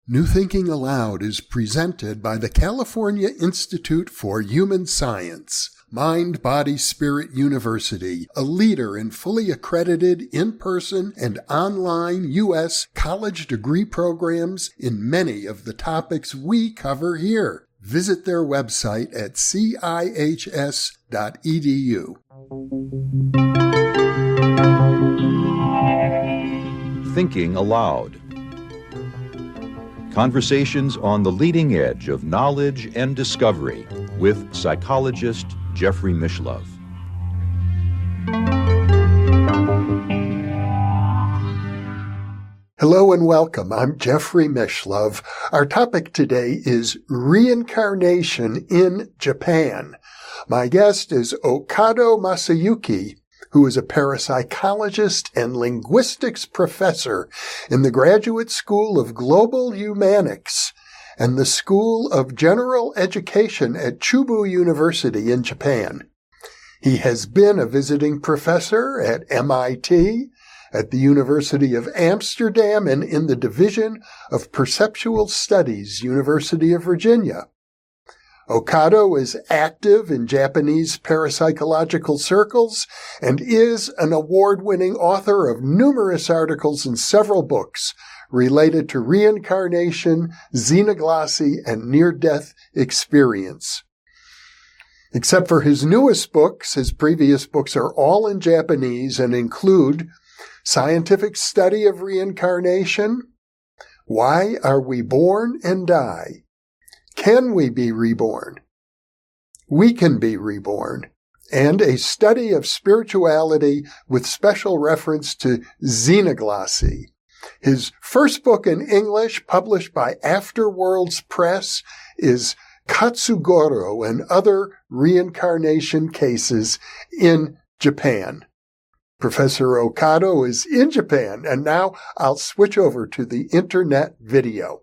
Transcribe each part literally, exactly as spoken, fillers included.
New Thinking Aloud is presented by the California Institute for Human Science, Mind, Body, Spirit University, a leader in fully accredited in-person and online U S college degree programs in many of the topics we cover here. Visit their website at c i h s dot e d u. Thinking Aloud. Conversations on the leading edge of knowledge and discovery with psychologist Jeffrey Mishlove. Hello and welcome. I'm Jeffrey Mishlove. Our topic today is reincarnation in Japan. My guest is Okado Masayuki, who is a parapsychologist and linguistics professor in the Graduate School of Global Humanics and the School of General Education at Chubu University in Japan. He has been a visiting professor at M I T, at the University of Amsterdam, and in the Division of Perceptual Studies, University of Virginia. Okado is active in Japanese parapsychological circles and is an award-winning author of numerous articles and several books related to reincarnation, xenoglossy, and near-death experience. Except for his newest books, his previous books are all in Japanese and include Scientific Study of Reincarnation, Why Are We Born and Die? Can We Be Reborn? We Can Be Reborn, and a study of spirituality with special reference to xenoglossy. His first book in English, published by Afterworlds Press, is Katsugoro and Other Reincarnation Cases in Japan. Professor Okado is in Japan, and now I'll switch over to the internet video.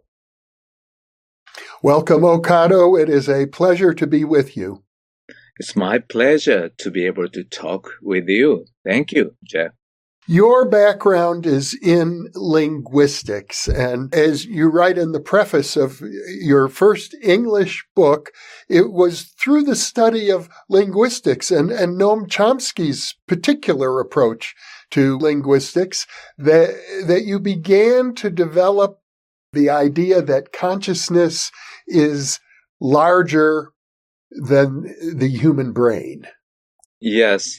Welcome, Okado. It is a pleasure to be with you. It's my pleasure to be able to talk with you. Thank you, Jeff. Your background is in linguistics, and as you write in the preface of your first English book, it was through the study of linguistics and, and Noam Chomsky's particular approach to linguistics that, that you began to develop the idea that consciousness is larger than the human brain. Yes.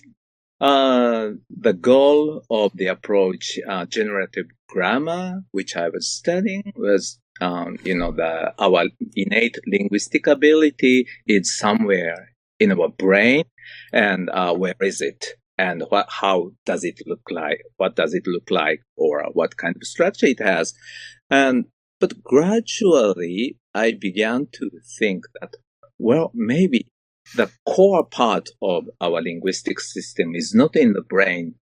Uh, the goal of the approach, uh, generative grammar, which I was studying, was, um, you know, the our innate linguistic ability is somewhere in our brain, and uh, where is it? And what, how does it look like? What does it look like? Or what kind of structure it has? And But gradually, I began to think that, well, maybe the core part of our linguistic system is not in the brain.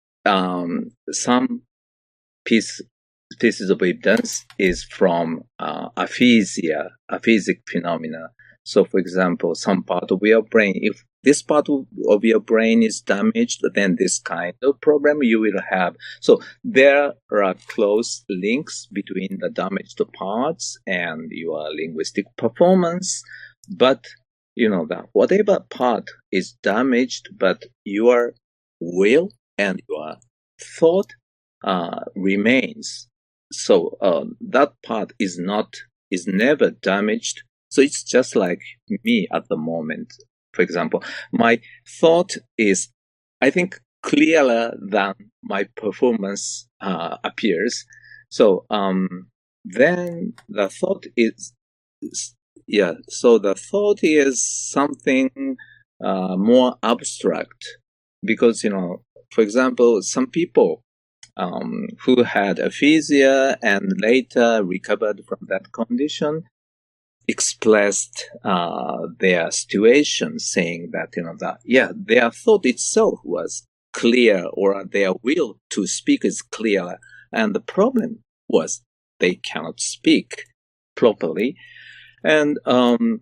Um, some piece, pieces of evidence is from uh, aphasia, aphasic phenomena. So, for example, some part of your brain, if this part of, of your brain is damaged, then this kind of problem you will have. So there are close links between the damaged parts and your linguistic performance. But, you know, that whatever part is damaged, but your will and your thought uh, remains. So uh, that part is not, is never damaged. So it's just like me at the moment. For example, my thought is, I think, clearer than my performance uh, appears. So um, then the thought is, yeah, so the thought is something uh, more abstract. Because, you know, for example, some people um, who had aphasia and later recovered from that condition expressed uh, their situation, saying that, you know, that, yeah, their thought itself was clear, or their will to speak is clear. And the problem was they cannot speak properly. And um,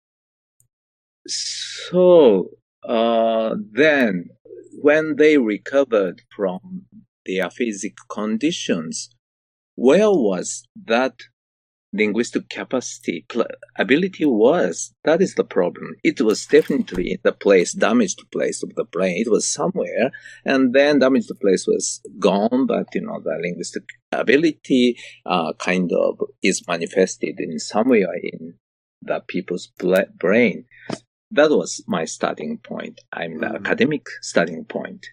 so uh, then when they recovered from their physical conditions, where was that linguistic capacity, pl- ability was. That is the problem. It was definitely in the place, damaged place of the brain. It was somewhere, and then damaged place was gone, but, you know, the linguistic ability uh, kind of is manifested in somewhere in the people's bla- brain. That was my starting point. I'm the mm-hmm. academic starting point.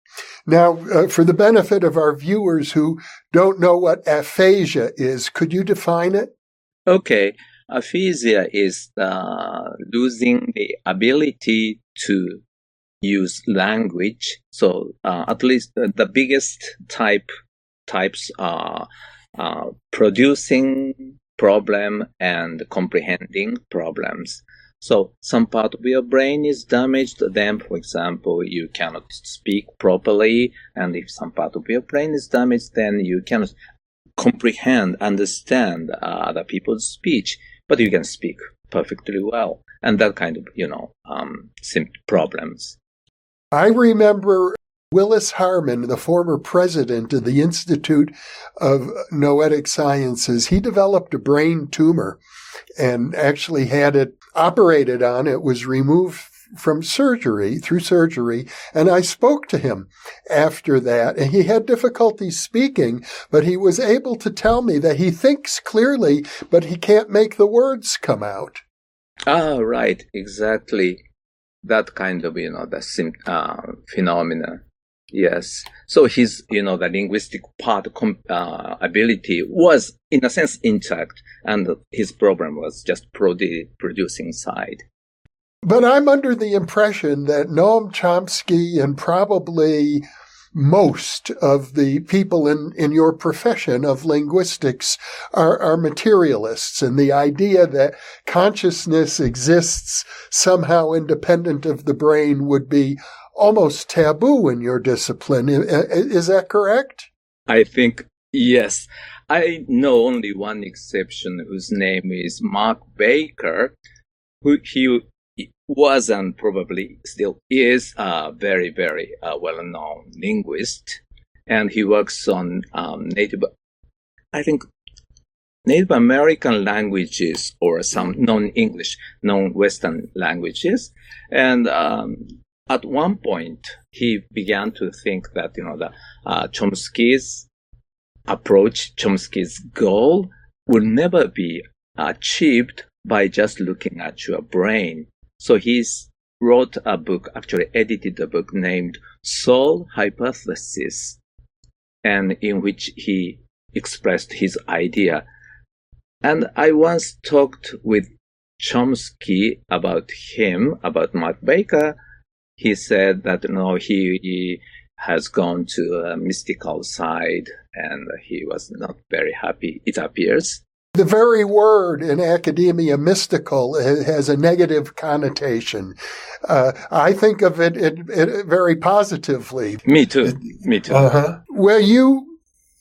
Now, uh, for the benefit of our viewers who don't know what aphasia is, could you define it? Okay. Aphasia is uh, losing the ability to use language. So uh, at least uh, the biggest type types are uh, producing problem and comprehending problems. So some part of your brain is damaged, then, for example, you cannot speak properly. And if some part of your brain is damaged, then you cannot comprehend, understand uh, other people's speech, but you can speak perfectly well. And that kind of, you know, um, problems. I remember Willis Harman, the former president of the Institute of Noetic Sciences. He developed a brain tumor and actually had it operated on. It was removed from surgery, through surgery, and I spoke to him after that, and he had difficulty speaking, but he was able to tell me that he thinks clearly, but he can't make the words come out. Ah, right, exactly. That kind of, you know, the uh, phenomena. Yes. So his, you know, the linguistic part uh, ability was, in a sense, intact, and his problem was just produ- producing side. But I'm under the impression that Noam Chomsky and probably most of the people in, in your profession of linguistics are, are materialists, and the idea that consciousness exists somehow independent of the brain would be almost taboo in your discipline. Is that correct? I think, yes. I know only one exception whose name is Mark Baker, who he was and probably still is a very, very uh, well-known linguist. And he works on um, Native, I think, Native American languages or some non-English, non-Western languages. And um, at one point, he began to think that, you know, the uh, Chomsky's approach, Chomsky's goal will never be achieved by just looking at your brain. So he wrote a book, actually edited a book named Soul Hypothesis, and in which he expressed his idea. And I once talked with Chomsky about him, about Mark Baker. He said that, you know, he, he has gone to a mystical side, and he was not very happy, it appears. The very word in academia, mystical, has a negative connotation. Uh, I think of it, it, it very positively. Me too. Me too. Uh-huh. Well, you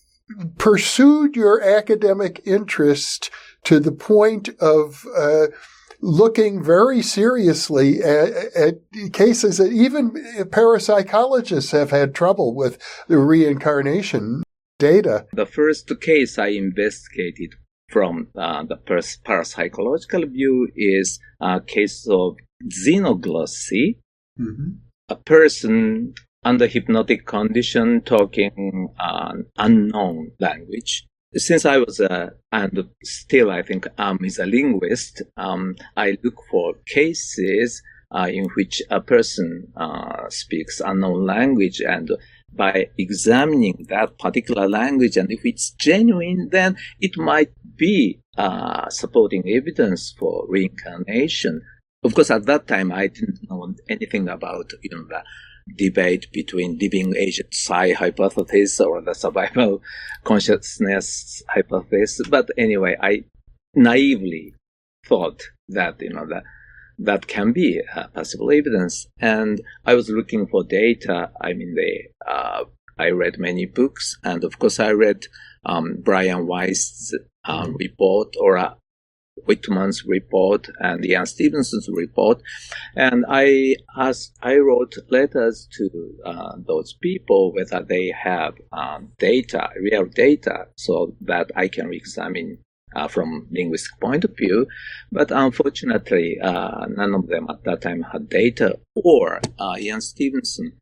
pursued your academic interest to the point of uh, looking very seriously at, at cases that even parapsychologists have had trouble with the reincarnation data. The first case I investigated from uh, the pers- parapsychological view is a case of xenoglossy, mm-hmm. a person under hypnotic condition talking an unknown language. Since I was a, and still I think um is a linguist, um, I look for cases uh, in which a person uh, speaks unknown language, and by examining that particular language, and if it's genuine, then it might be uh, supporting evidence for reincarnation. Of course, at that time, I didn't know anything about, you know, the debate between living agent psi hypothesis or the survival consciousness hypothesis. But anyway, I naively thought that, you know, that that can be uh, possible evidence. And I was looking for data. I mean, they, uh, I read many books, and of course I read um, Brian Weiss's um, report, or uh, Whitman's report, and Ian Stevenson's report. And I asked, I wrote letters to uh, those people whether they have um, data, real data, so that I can examine uh, from linguistic point of view. But unfortunately, uh, none of them at that time had data. Or uh, Ian Stevenson,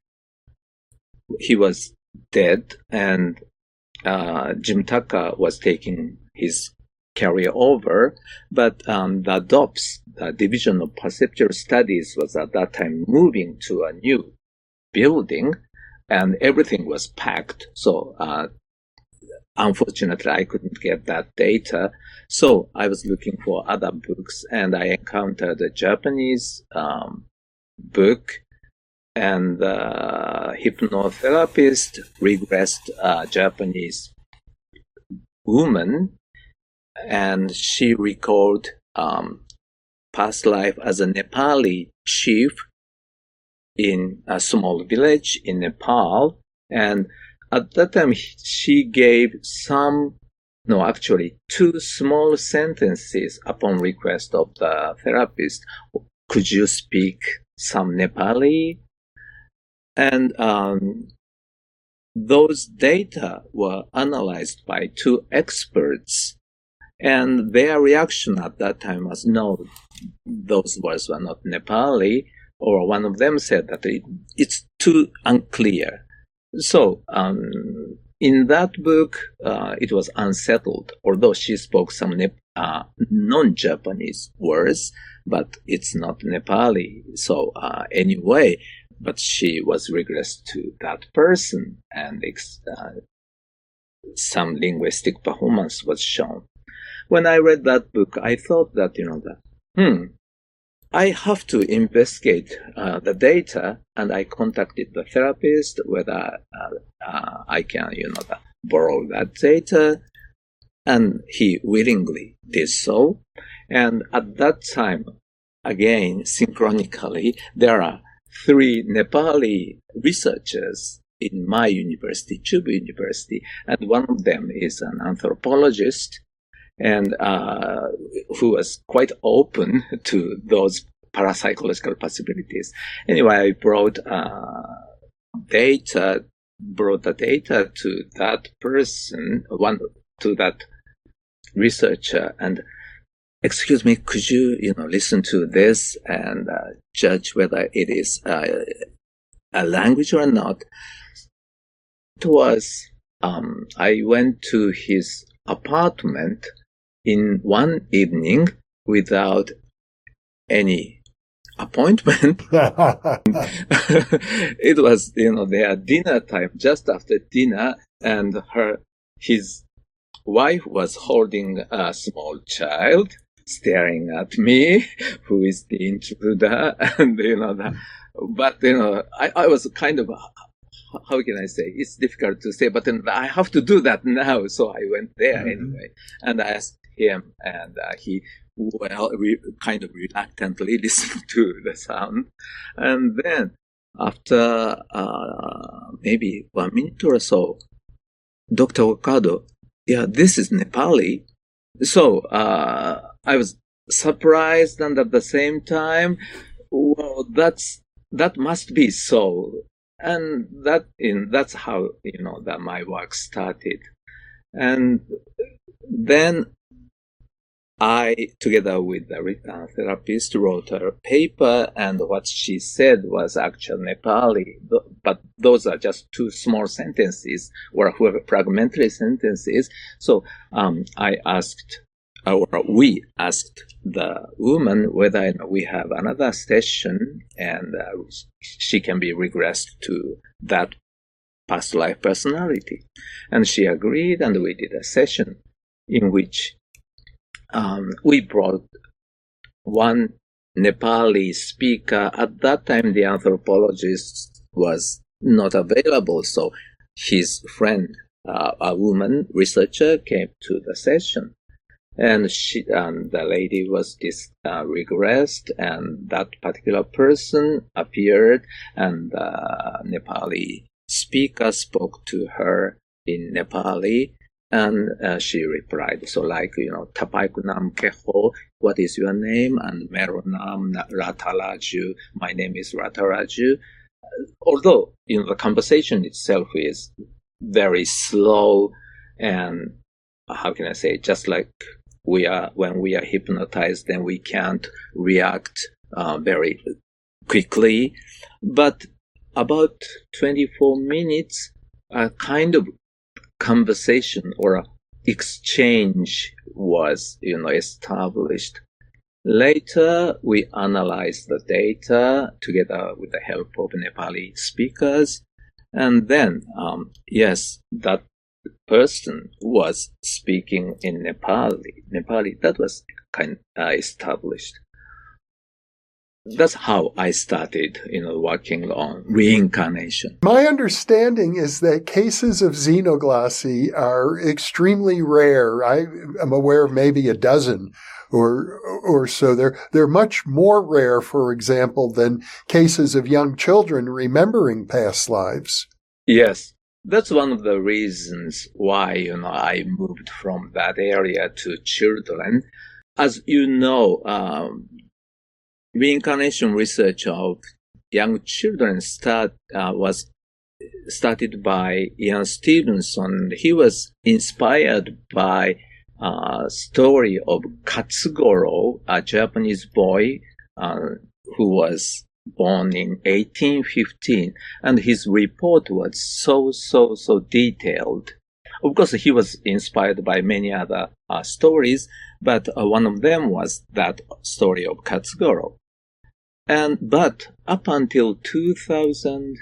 he was dead, and uh, Jim Tucker was taking his career over. But um, the D O P S, the Division of Perceptual Studies, was at that time moving to a new building, and everything was packed. So uh, unfortunately, I couldn't get that data. So I was looking for other books, and I encountered a Japanese um, book, and the uh, hypnotherapist regressed a Japanese woman, and she recalled um, past life as a Nepali chief in a small village in Nepal. And at that time, she gave some, no, actually two small sentences upon request of the therapist. Could you speak some Nepali? And um, those data were analyzed by two experts, and their reaction at that time was, no, those words were not Nepali, or one of them said that it, it's too unclear. So um, in that book, uh, it was unsettled, although she spoke some Nep- uh, non-Japanese words, but it's not Nepali. So uh, anyway, but she was regressed to that person, and uh, some linguistic performance was shown. When I read that book, I thought that, you know, that, hmm, I have to investigate uh, the data, and I contacted the therapist whether uh, uh, I can, you know, the, borrow that data, and he willingly did so. And at that time, again, synchronically, there are three Nepali researchers in my university, Chubu University, and one of them is an anthropologist, and uh, who was quite open to those parapsychological possibilities. Anyway, I brought uh, data, brought the data to that person, one to that researcher, and excuse me, could you, you know, listen to this and uh, judge whether it is uh, a language or not? It was, um, I went to his apartment in one evening without any appointment. It was, you know, their dinner time, just after dinner, and her, his wife was holding a small child, staring at me, who is the intruder, and, you know, that, but, you know, I, I was kind of, how can I say, it's difficult to say, but then I have to do that now, so I went there mm-hmm. anyway, and I asked him, and uh, he, well, re- kind of reluctantly listened to the sound, and then after uh, maybe one minute or so, Doctor Okado, yeah, this is Nepali. So uh, I was surprised, and at the same time, well, that's that must be so, and that in that's how, you know, that my work started, and then I, together with the uh, therapist, wrote a paper, and what she said was actually Nepali, but those are just two small sentences, or fragmentary sentences. So um, I asked, or we asked the woman whether, you know, we have another session, and uh, she can be regressed to that past life personality. And she agreed, and we did a session in which Um, we brought one Nepali speaker. At that time, the anthropologist was not available, so his friend, uh, a woman researcher, came to the session, and she, and the lady was dis, uh, regressed, and that particular person appeared, and the Nepali speaker spoke to her in Nepali. And uh, she replied, so like, you know, Tapaiku nam keho, what is your name? And Mero nam Rataraju, my name is Rataraju. Although, you know, the conversation itself is very slow, and how can I say, just like we are when we are hypnotized, then we can't react uh, very quickly. But about twenty-four minutes, a kind of conversation or exchange was, you know, established. Later, we analyzed the data together with the help of Nepali speakers. And then, um, yes, that person was speaking in Nepali. Nepali, that was kind of uh, established. That's how I started, you know, working on reincarnation. My understanding is that cases of xenoglossy are extremely rare. I am aware of maybe a dozen or or so. They're they're much more rare, for example, than cases of young children remembering past lives. Yes, that's one of the reasons why, you know, I moved from that area to children. As you know, um, reincarnation research of young children start uh, was started by Ian Stevenson. He was inspired by a story of Katsugoro, a Japanese boy uh, who was born in eighteen fifteen, and his report was so, so, so detailed. Of course, he was inspired by many other uh, stories, but uh, one of them was that story of Katsugoro. And but up until two thousand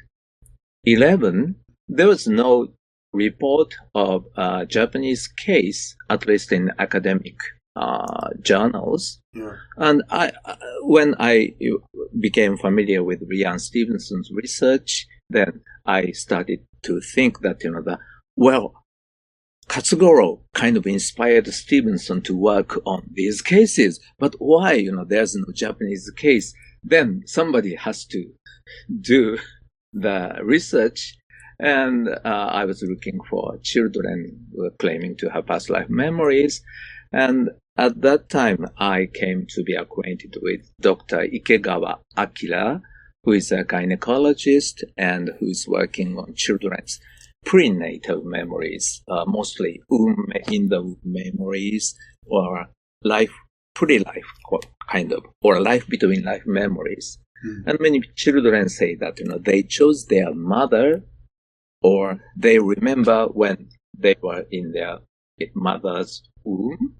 eleven, there was no report of a Japanese case, at least in academic uh, journals. Yeah. And I, when I became familiar with Ian Stevenson's research, then I started to think that, you know, the, well, Katsugoro kind of inspired Stevenson to work on these cases, but why, you know, there's no Japanese case? Then somebody has to do the research. And uh, I was looking for children who were claiming to have past life memories. And at that time, I came to be acquainted with Doctor Ikegawa Akira, who is a gynecologist and who's working on children's prenatal memories, uh, mostly womb, in the womb memories, or life, pre-life kind of, or life between life memories. Mm-hmm. And many children say that, you know, they chose their mother, or they remember when they were in their mother's womb.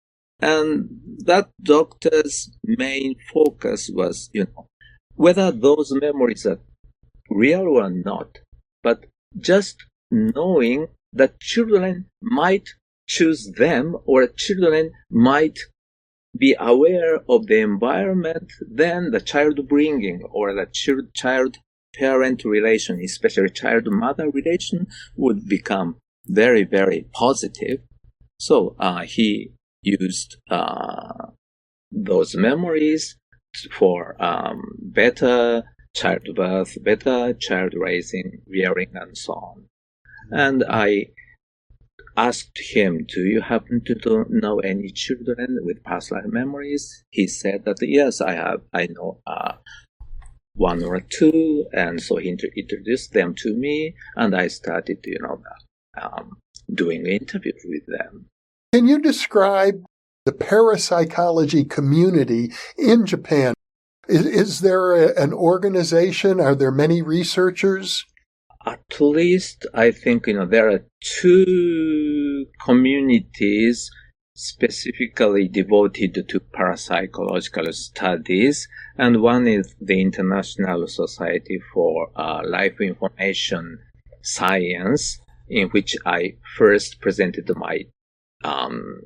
And that doctor's main focus was, you know, whether those memories are real or not, but just knowing that children might choose them, or children might be aware of the environment, then the child bringing or the child parent relation, especially child mother relation, would become very, very positive. So uh, he used uh, those memories for um, better childbirth, better child raising, rearing, and so on. And I asked him, do you happen to know any children with past life memories? He said that, yes, I have. I know uh, one or two. And so he introduced them to me, and I started, you know, um, doing interviews with them. Can you describe the parapsychology community in Japan? Is, is there a, an organization? Are there many researchers? At least, I think, you know, there are two communities specifically devoted to parapsychological studies, and one is the International Society for uh, Life Information Science, in which I first presented my um,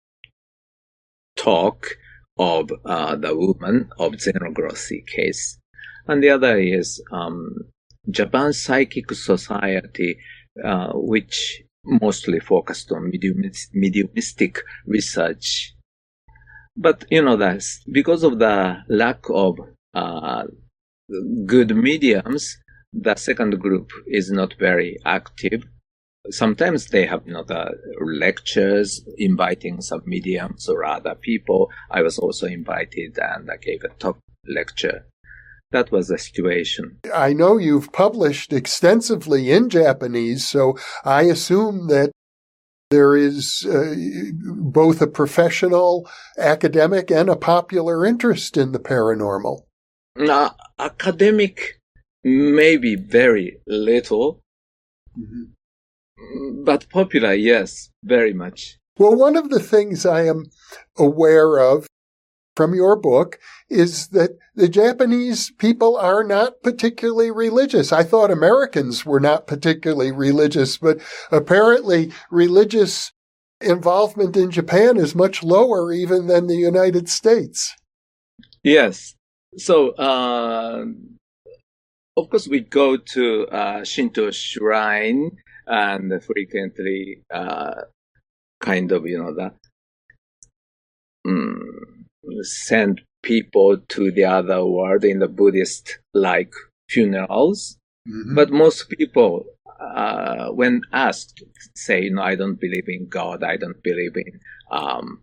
talk of uh, the woman of xenoglossy case. And the other is um, Japan Psychic Society, uh, which mostly focused on mediumis- mediumistic research. But, you know, that's because of the lack of uh, good mediums, the second group is not very active. Sometimes they have, you know, the lectures inviting some mediums or other people. I was also invited and I gave a talk lecture. That was the situation. I know you've published extensively in Japanese, so I assume that there is uh, both a professional, academic, and a popular interest in the paranormal. Uh, academic, maybe very little, mm-hmm. but popular, yes, very much. Well, one of the things I am aware of from your book is that the Japanese people are not particularly religious. I thought Americans were not particularly religious, but apparently religious involvement in Japan is much lower even than the United States. Yes. So, uh, of course, we go to uh, Shinto shrine and frequently uh, kind of, you know, that um, send people to the other world in the Buddhist-like funerals. Mm-hmm. But most people, uh, when asked, say, no, I don't believe in God, I don't believe in um,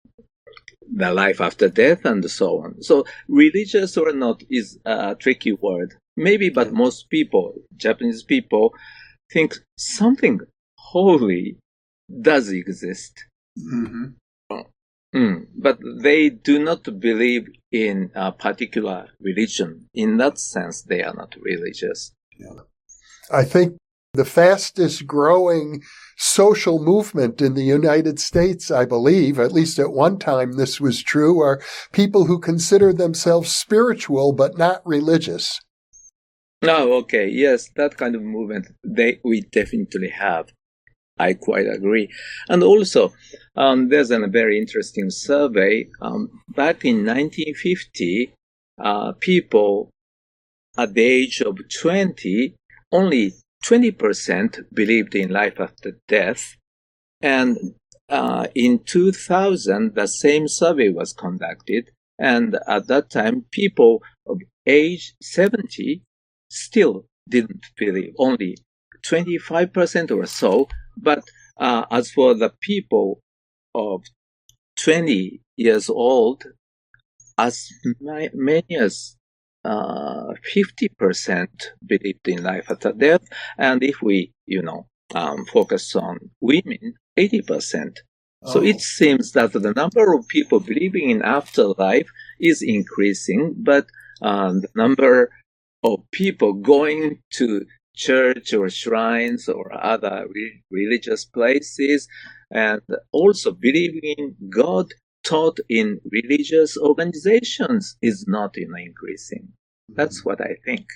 the life after death, and so on. So religious or not is a tricky word. Maybe, but mm-hmm. most people, Japanese people, think something holy does exist. Mm-hmm. Mm, but they do not believe in a particular religion. In that sense, they are not religious. Yeah. I think the fastest growing social movement in the United States, I believe, at least at one time this was true, are people who consider themselves spiritual but not religious. Oh, okay. Yes, that kind of movement they we definitely have. I quite agree. And also, um, there's a very interesting survey. Um, back in nineteen fifty, uh, people at the age of twenty, only twenty percent believed in life after death. And uh, in two thousand, the same survey was conducted. And at that time, people of age seventy still didn't believe, only twenty-five percent or so. But uh, as for the people of twenty years old, as many as uh, fifty percent believed in life after death. And if we, you know, um, focus on women, eighty percent. Oh. So it seems that the number of people believing in afterlife is increasing, but uh, the number of people going to church or shrines or other re- religious places and also believing in God taught in religious organizations is not you know, increasing. That's what I think.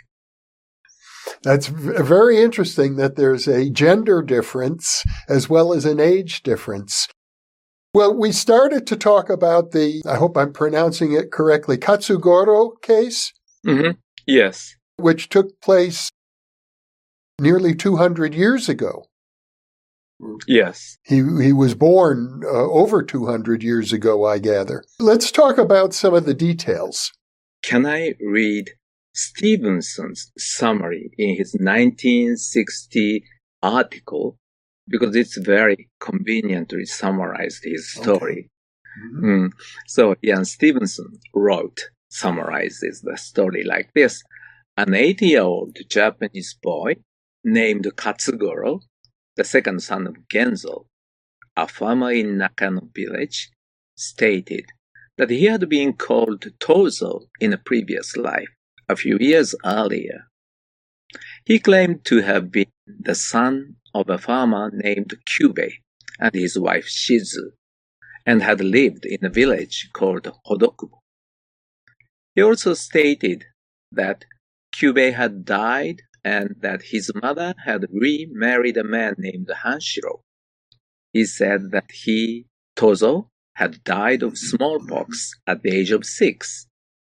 That's very interesting that there's a gender difference as well as an age difference. Well, we started to talk about the, I hope I'm pronouncing it correctly, Katsugoro case. Mm-hmm. Yes. Which took place nearly two hundred years ago. Yes. He he was born uh, over two hundred years ago, I gather. Let's talk about some of the details. Can I read Stevenson's summary in his nineteen sixty article? Because it's very conveniently summarized his story. Okay. Mm-hmm. Mm. So Ian Stevenson wrote, summarizes the story like this. An eighty-year-old Japanese boy named Katsugoro, the second son of Genzo, a farmer in Nakano village, stated that he had been called Tozo in a previous life, a few years earlier. He claimed to have been the son of a farmer named Kyubei and his wife Shizu, and had lived in a village called Hodokubo. He also stated that Kyubei had died and that his mother had remarried a man named Hanshiro. He said that he, Tozo, had died of smallpox at the age of six.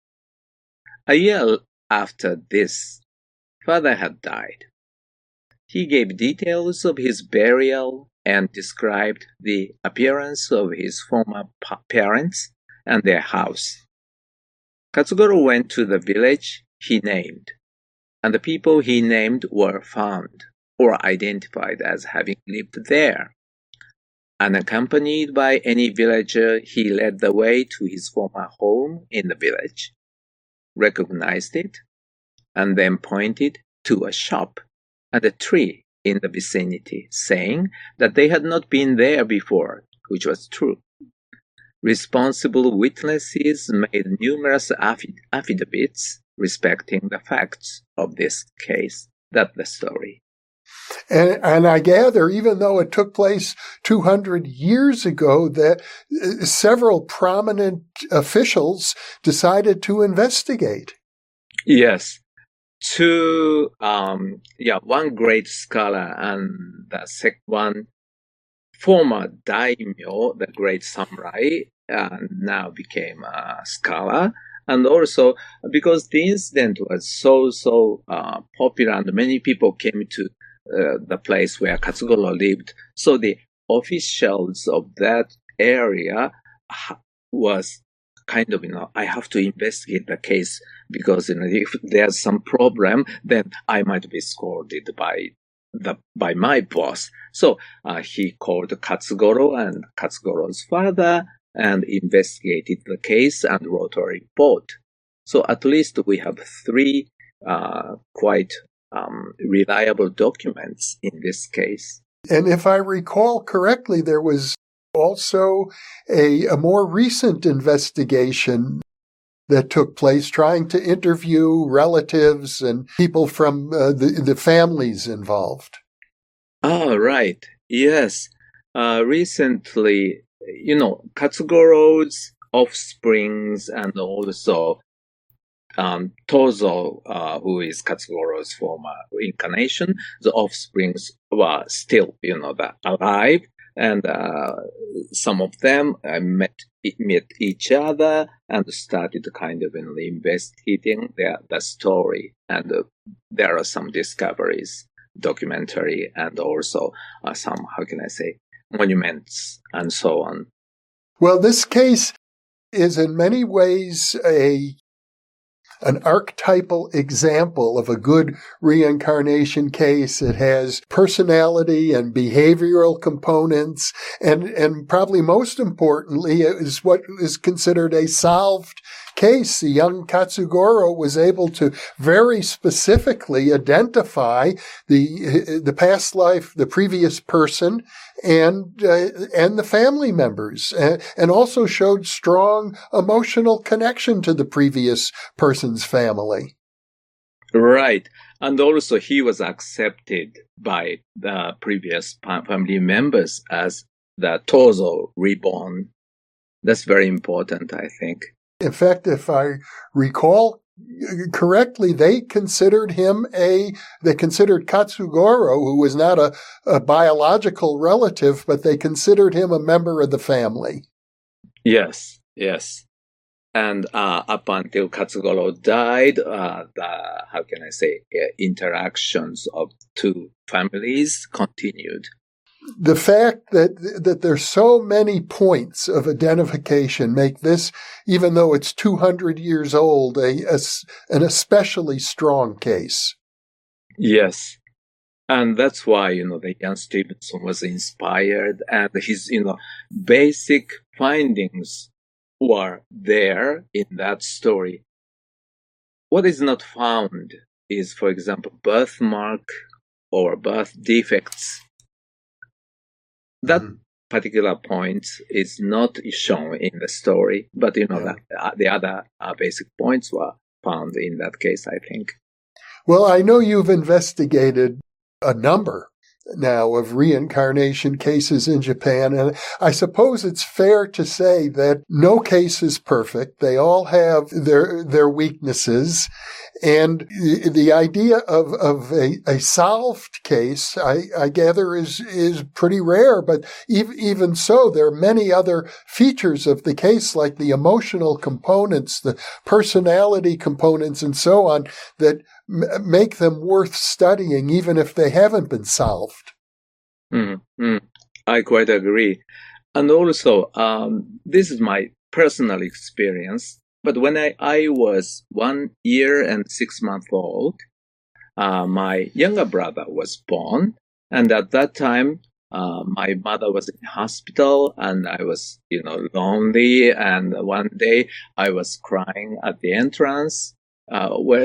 A year after this, father had died. He gave details of his burial and described the appearance of his former pa- parents and their house. Katsugoro went to the village he named, and the people he named were found or identified as having lived there. Unaccompanied by any villager, he led the way to his former home in the village, recognized it, and then pointed to a shop and a tree in the vicinity, saying that they had not been there before, which was true. Responsible witnesses made numerous affid- affidavits respecting the facts of this case. That's the story. And, and I gather, even though it took place two hundred years ago, that several prominent officials decided to investigate. Yes. Two, um, yeah, one great scholar and the second one, former daimyo, the great samurai, uh, now became a scholar. And also, because the incident was so, so uh, popular and many people came to uh, the place where Katsugoro lived, so the officials of that area was kind of, you know, I have to investigate the case because, you know, if there's some problem, then I might be scolded by the by my boss. So uh, he called Katsugoro and Katsugoro's father and investigated the case and wrote a report. So at least we have three uh, quite um, reliable documents in this case. And if I recall correctly, there was also a, a more recent investigation that took place trying to interview relatives and people from uh, the, the families involved. Oh, right. Yes. Uh, recently, you know, Katsugoro's offsprings and also um, Tozo, uh, who is Katsugoro's former incarnation, the offsprings were still, you know, the, alive. And uh, some of them uh, met met each other and started kind of, you know, investigating their the story. And uh, there are some discoveries, documentary, and also uh, some, how can I say, monuments and so on. Well, this case is in many ways a an archetypal example of a good reincarnation case. It has personality and behavioral components, and, and probably most importantly is what is considered a solved case. The young Katsugoro was able to very specifically identify the the past life, the previous person, and uh, and the family members, and, and also showed strong emotional connection to the previous person's family. Right. And also he was accepted by the previous family members as the Tozo reborn. That's very important, I think. In fact, if I recall correctly, they considered him a, they considered Katsugoro, who was not a, a biological relative, but they considered him a member of the family. Yes, yes. And uh, up until Katsugoro died, uh, the, how can I say, uh, interactions of two families continued. The fact that that there's so many points of identification make this, even though it's two hundred years old, a, a, an especially strong case. Yes. And that's why, you know, the Ian Stevenson was inspired, and his, you know, basic findings were there in that story. What is not found is, for example, birthmark or birth defects. That mm-hmm. particular point is not shown in the story, but, you know, yeah. the, uh, the other uh, basic points were found in that case, I think. Well, I know you've investigated a number now of reincarnation cases in Japan, and I suppose it's fair to say that no case is perfect. They all have their their weaknesses, and the idea of of a, a solved case, I, I gather, is is pretty rare. But even even so, there are many other features of the case, like the emotional components, the personality components, and so on, that m- make them worth studying, even if they haven't been solved. Mm-hmm. I quite agree. And also, um, this is my personal experience. But when I, I was one year and six months old, uh, my younger brother was born. And at that time, uh, my mother was in hospital and I was, you know, lonely. And one day I was crying at the entrance, uh, where's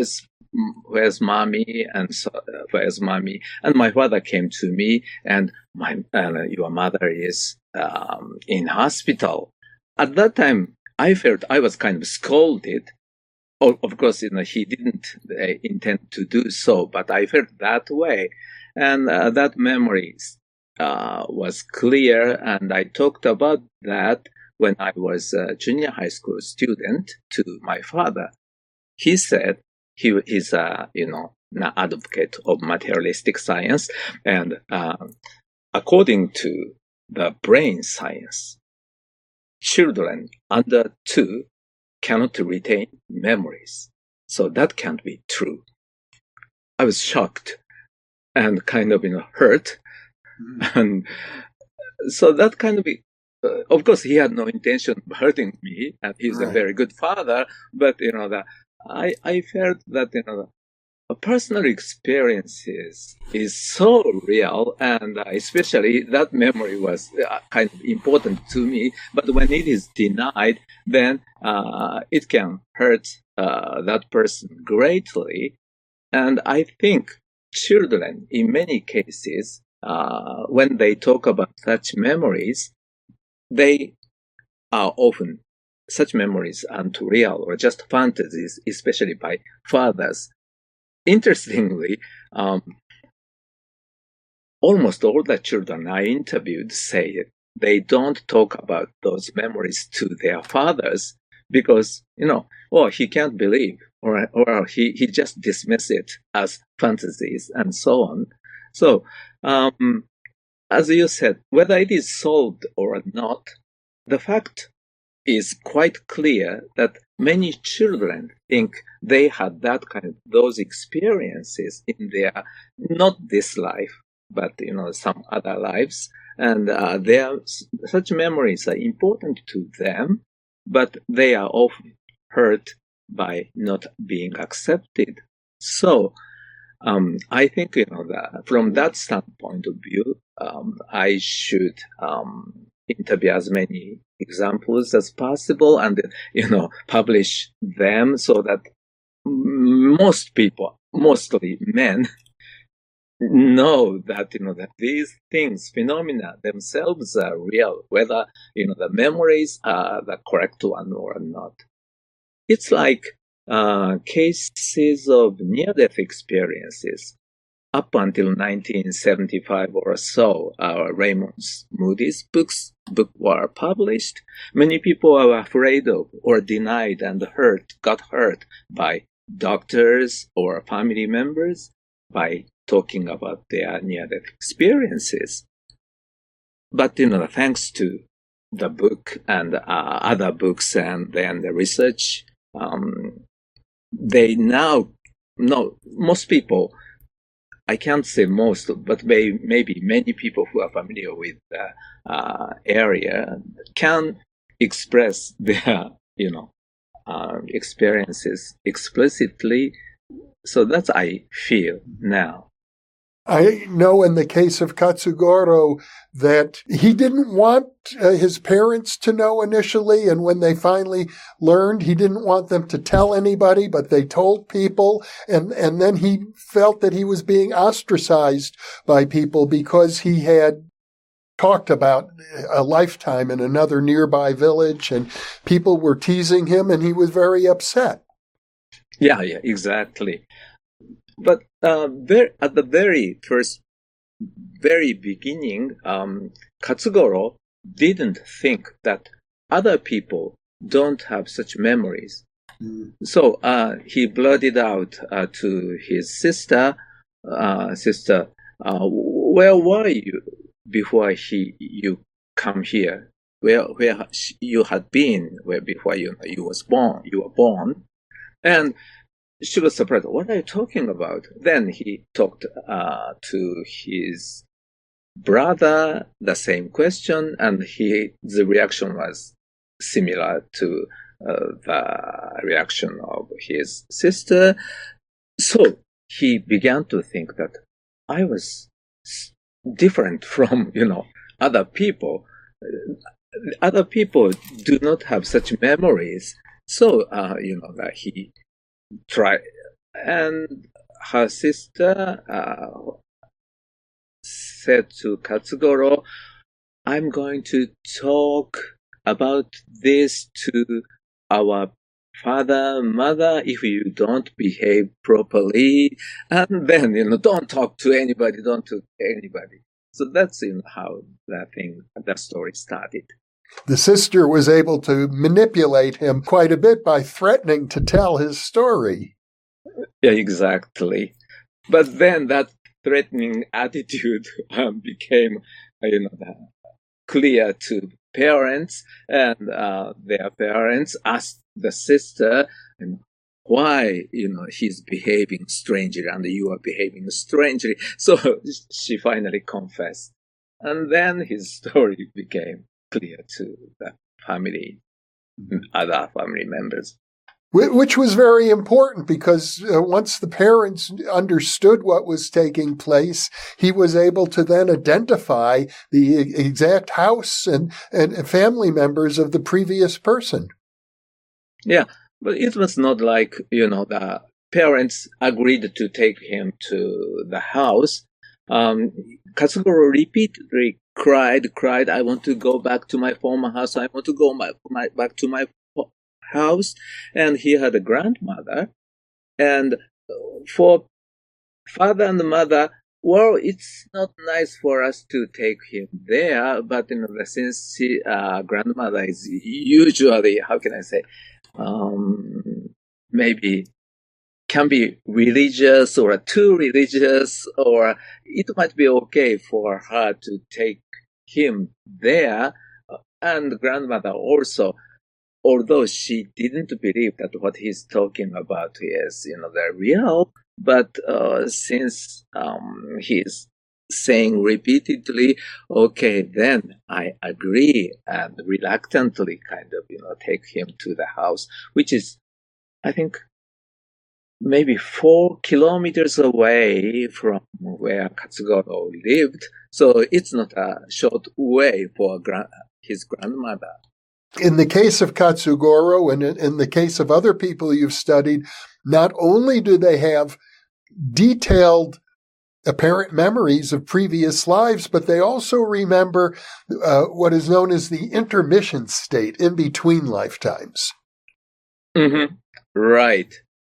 where's mommy? And so, uh, where's mommy? And my father came to me, and my uh, your mother is um, in hospital. At that time, I felt I was kind of scolded. Oh, of course, you know, he didn't uh, intend to do so, but I felt that way. And uh, that memory uh, was clear, and I talked about that when I was a junior high school student to my father. He said he is a, you know, an advocate of materialistic science, and uh, according to the brain science, children under two cannot retain memories. So that can't be true. I was shocked and kind of, you know, hurt. Mm. And so that kind of, uh, of course, he had no intention of hurting me, and he's right. a very good father. But, you know, the, I, I felt that, you know, a personal experiences is so real, and uh, especially that memory was uh, kind of important to me. But when it is denied, then uh, it can hurt uh, that person greatly. And I think children, in many cases, uh, when they talk about such memories, they are often, such memories aren't real or just fantasies, especially by fathers. Interestingly, um, almost all the children I interviewed say they don't talk about those memories to their fathers because, you know, oh, he can't believe, or or he, he just dismisses it as fantasies and so on. So, um, as you said, whether it is solved or not, the fact is quite clear that many children think they had that kind of, those experiences in their, not this life, but, you know, some other lives. And uh, their, such memories are important to them, but they are often hurt by not being accepted. So, um, I think, you know, that from that standpoint of view, um, I should, um, interview as many examples as possible and, you know, publish them so that most people, mostly men, know that, you know, that these things, phenomena themselves are real, whether, you know, the memories are the correct one or not. It's like uh, cases of near-death experiences. Up until nineteen seventy-five or so, uh, Raymond Moody's books book were published. Many people were afraid of or denied and hurt, got hurt by doctors or family members by talking about their near-death experiences. But, you know, thanks to the book and uh, other books and then the research, um, they now know most people. I can't say most, but may, maybe many people who are familiar with the uh, area can express their, you know, uh, experiences explicitly. So that's I feel now. I know in the case of Katsugoro that he didn't want uh, his parents to know initially, and when they finally learned, he didn't want them to tell anybody, but they told people, and, and then he felt that he was being ostracized by people because he had talked about a lifetime in another nearby village, and people were teasing him, and he was very upset. Yeah, yeah, exactly. But uh, very, at the very first, very beginning, um, Katsugoro didn't think that other people don't have such memories. Mm. So uh, he blurted out uh, to his sister, uh, sister, uh, where were you before he you come here? Where where you had been where before you you was born you were born, and she was surprised. What are you talking about? Then he talked uh, to his brother the same question, and he the reaction was similar to uh, the reaction of his sister. So he began to think that I was different from, you know, other people. Other people do not have such memories. So, uh, you know, that he try and her sister uh, said to Katsugoro, I'm going to talk about this to our father, mother, if you don't behave properly, and then, you know, don't talk to anybody, don't talk to anybody. So that's, you know, how that thing, that story started. The sister was able to manipulate him quite a bit by threatening to tell his story. Yeah, exactly. But then that threatening attitude um, became, you know, clear to parents, and uh, their parents asked the sister, you know, why, you know, he's behaving strangely and you are behaving strangely. So she finally confessed. And then his story became clear to the family, other family members. Which was very important because uh, once the parents understood what was taking place, he was able to then identify the exact house and, and family members of the previous person. Yeah, but it was not like, you know, the parents agreed to take him to the house. Um, Katsugoro repeatedly cried, cried, I want to go back to my former house. I want to go my, my, back to my house. And he had a grandmother. And for father and mother, well, it's not nice for us to take him there, but, you know, since she, uh, grandmother is usually, how can I say, um, maybe can be religious or too religious, or it might be okay for her to take him there. And grandmother also, although she didn't believe that what he's talking about is, you know, the real, but uh, since um, he's saying repeatedly, okay, then I agree, and reluctantly kind of, you know, take him to the house, which is, I think, maybe four kilometers away from where Katsugoro lived. So it's not a short way for gra- his grandmother. In the case of Katsugoro and in the case of other people you've studied, not only do they have detailed apparent memories of previous lives, but they also remember uh, what is known as the intermission state in between lifetimes. Mm-hmm. Right.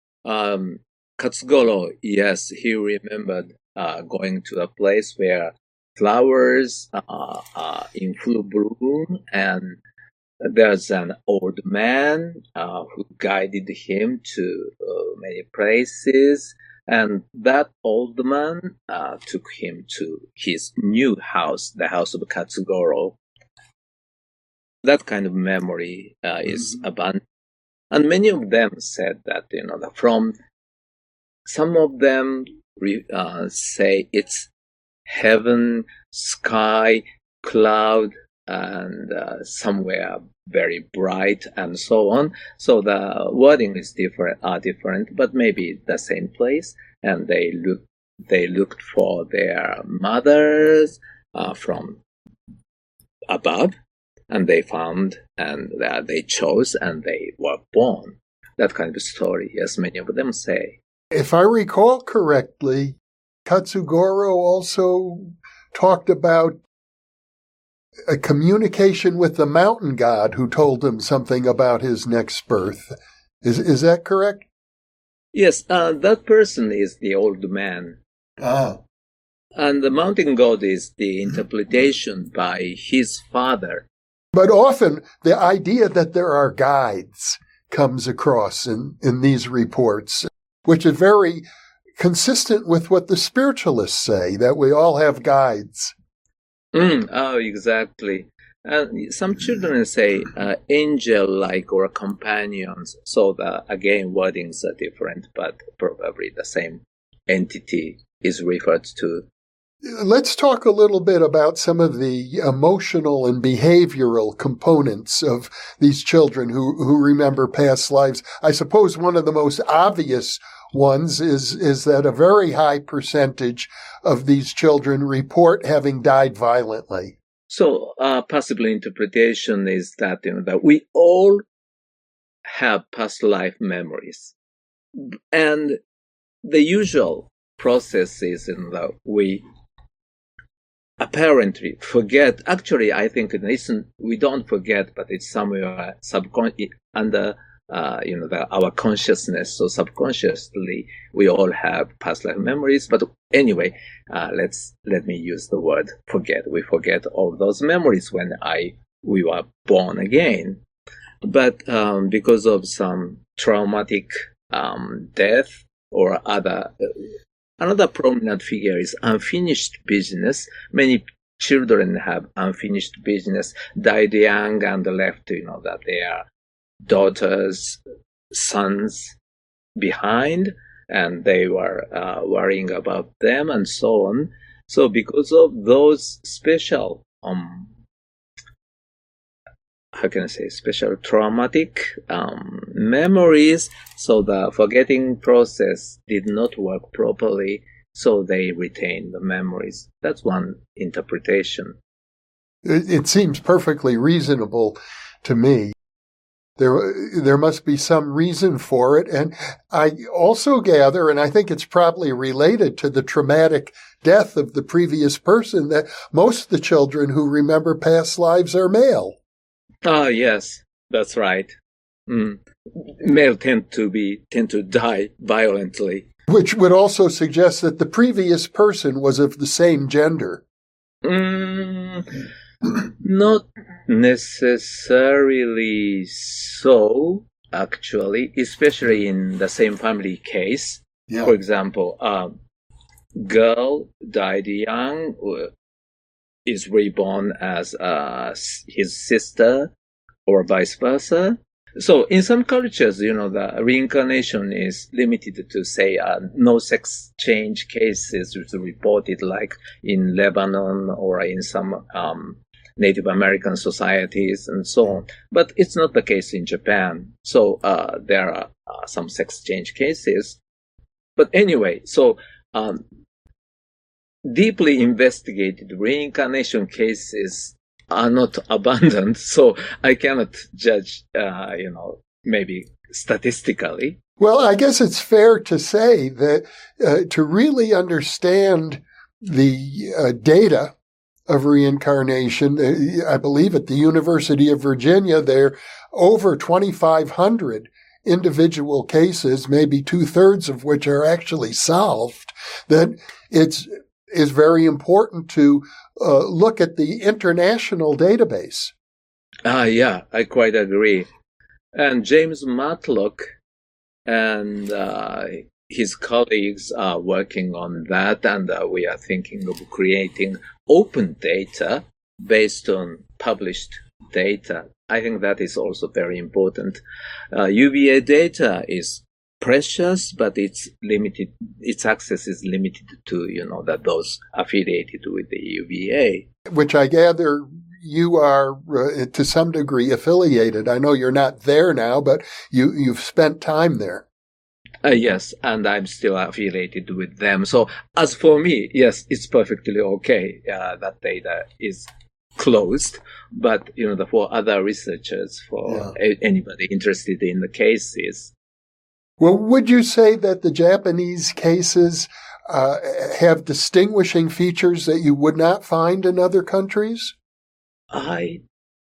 Um, Katsugoro, yes, he remembered uh, going to a place where flowers uh, are in full bloom, and there's an old man uh, who guided him to uh, many places, and that old man uh, took him to his new house, the house of Katsugoro. That kind of memory uh, is mm-hmm. abundant. And many of them said that, you know, from some of them uh, say it's heaven, sky, cloud, and uh, somewhere very bright, and so on. So the wording is different, are different, but maybe the same place. And they look, they looked for their mothers uh, from above, and they found, and uh, they chose, and they were born. That kind of story, as many of them say. If I recall correctly, Katsugoro also talked about a communication with the mountain god who told him something about his next birth. Is is that correct? Yes, uh, that person is the old man. Ah. And the mountain god is the interpretation by his father. But often the idea that there are guides comes across in, in these reports, which is very consistent with what the spiritualists say, that we all have guides. Mm, oh, exactly. And some children say uh, angel-like or companions. So the, again, wordings are different, but probably the same entity is referred to. Let's talk a little bit about some of the emotional and behavioral components of these children who, who remember past lives. I suppose one of the most obvious ones is, is that a very high percentage of these children report having died violently. So, uh, possible interpretation is that, you know, that we all have past life memories. And the usual process is in the we apparently forget. Actually, I think it's, we don't forget, but it's somewhere subcon- under uh, you know the, our consciousness. So subconsciously, we all have past life memories. But anyway, uh, let's let me use the word forget. We forget all those memories when I we were born again. But um, because of some traumatic um, death or other. Uh, Another prominent figure is unfinished business. Many children have unfinished business, died young and left, you know, that their daughters, sons behind, and they were uh, worrying about them and so on. So because of those special, um, how can I say, special traumatic um, memories, so the forgetting process did not work properly, so they retain the memories. That's one interpretation. It, it seems perfectly reasonable to me. There, there must be some reason for it. And I also gather, and I think it's probably related to the traumatic death of the previous person, that most of the children who remember past lives are male. Ah, yes, that's right. Mm. Male tend to be tend to die violently, which would also suggest that the previous person was of the same gender. Mm, not necessarily so, actually, especially in the same family case. Yeah. For example, a girl died young, is reborn as uh, his sister or vice versa. So in some cultures, you know, the reincarnation is limited to, say, uh, no sex change cases reported, like in Lebanon or in some um, Native American societies and so on. But it's not the case in Japan. So uh, there are uh, some sex change cases. But anyway, so um, deeply investigated reincarnation cases are not abundant, so I cannot judge, uh, you know, maybe statistically. Well, I guess it's fair to say that uh, to really understand the uh, data of reincarnation, uh, I believe at the University of Virginia, there are over twenty-five hundred individual cases, maybe two-thirds of which are actually solved, that it's is very important to uh, look at the international database. Ah, yeah, I quite agree. And James Matlock and uh, his colleagues are working on that, and uh, we are thinking of creating open data based on published data. I think that is also very important. Uh, U V A data is precious, but it's limited. Its access is limited to, you know, that those affiliated with the U V A. Which I gather you are uh, to some degree affiliated. I know you're not there now, but you, you've spent time there. Uh, yes, and I'm still affiliated with them. So as for me, yes, it's perfectly okay. Uh, that data is closed, but, you know, the, for other researchers, for yeah. a- anybody interested in the cases, well, would you say that the Japanese cases uh, have distinguishing features that you would not find in other countries? I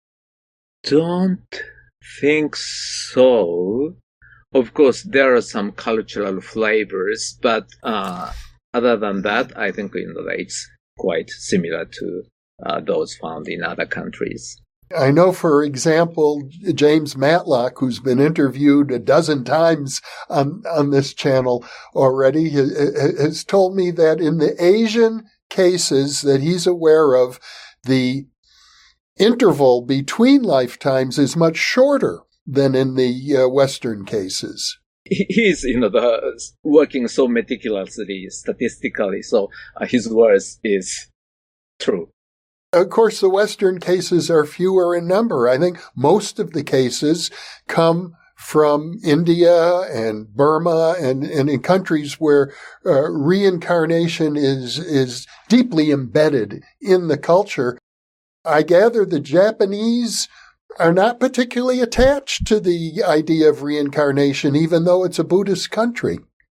don't think so. Of course, there are some cultural flavors, but uh, other than that, I think, you know, it's quite similar to uh, those found in other countries. I know, for example, James Matlock, who's been interviewed a dozen times on, on this channel already, has told me that in the Asian cases that he's aware of, the interval between lifetimes is much shorter than in the uh, Western cases. He's, you know, the, working so meticulously, statistically, so uh, his words is true. Of course, the Western cases are fewer in number. I think most of the cases come from India and Burma and, and in countries where uh, reincarnation is, is deeply embedded in the culture. I gather the Japanese are not particularly attached to the idea of reincarnation, even though it's a Buddhist country.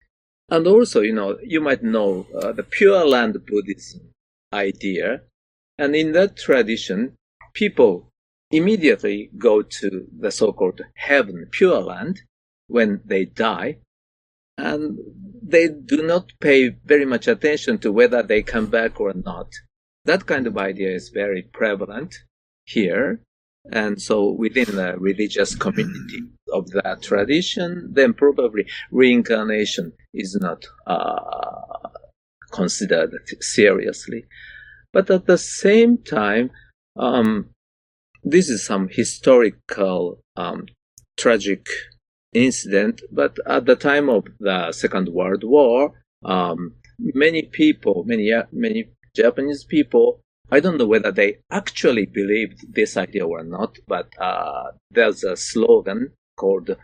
And also, you know, you might know uh, the Pure Land Buddhism idea. And in that tradition, people immediately go to the so-called heaven, Pure Land, when they die. And they do not pay very much attention to whether they come back or not. That kind of idea is very prevalent here. And so within the religious community of that tradition, then probably reincarnation is not uh, considered seriously. But at the same time, um, this is some historical um, tragic incident, but at the time of the Second World War, um, many people, many many Japanese people, I don't know whether they actually believed this idea or not, but uh, there's a slogan called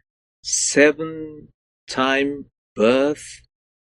Seven Time Birth,